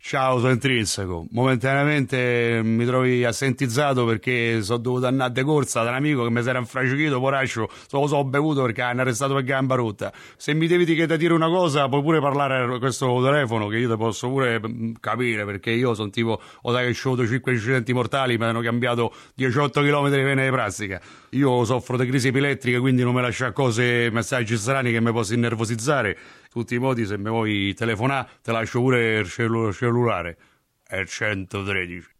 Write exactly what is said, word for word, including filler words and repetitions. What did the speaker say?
Ciao, sono intrinseco. Momentaneamente mi trovi assentizzato perché sono dovuto andare de corsa da un amico che mi si era infracichito, poraccio, so, so bevuto perché hanno arrestato per gamba rotta. Se mi devi dire dire una cosa, puoi pure parlare a questo telefono che io ti posso pure mm, capire perché io sono tipo, ho dato che ho avuto cinque incidenti mortali, mi hanno cambiato diciotto chilometri di vena di plastica. Io soffro di crisi epilettriche, quindi non me lascia cose, messaggi strani che mi posso innervosizzare. Tutti i modi, se mi vuoi telefonare, te lascio pure il cellu- cellulare. È il centotredici.